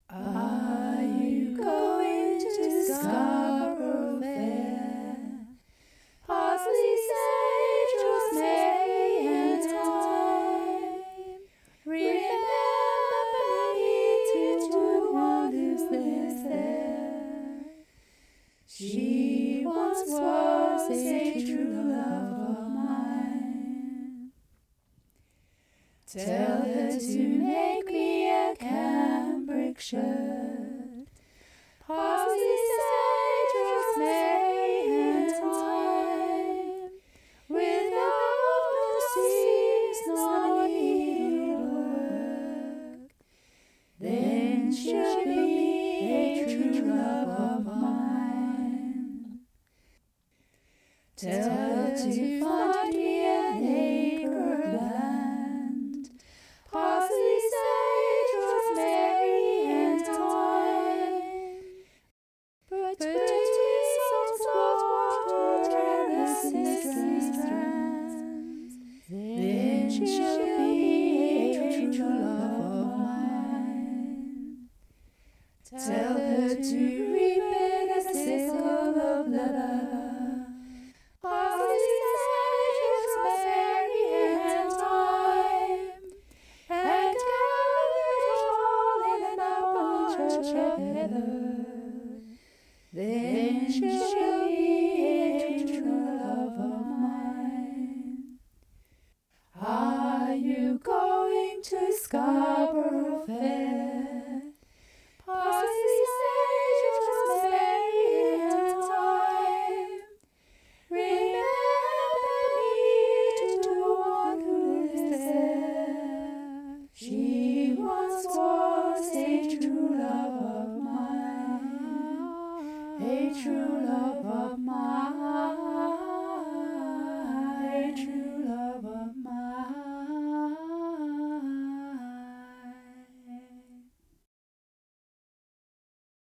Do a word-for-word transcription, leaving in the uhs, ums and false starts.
Are you going to Scarborough Fair? Parsley, sage, rosemary, and thyme. Remember me to one who's lives there. She once was a true love of mine. Tell her to make me a cambric shirt. Parsley, sage, rosemary, and thyme. Without no seams nor needlework, then she'll be a true love of mine. Tell her to find me an acre of land. Parsley, sage, rosemary, and thyme. But between salt water and the sizzling strands, then she'll be a true love of mine. Tell her to reap in the sickle of leather. Parsley, sage, rosemary, and thyme. And gather it all in a bunch of heather. Then she'll be a true love of mine. Are you going to Scarborough Fair? Parsley, sage, rosemary, and thyme. Remember me to one who lives there. She once was a true love of mine, a true love of mine.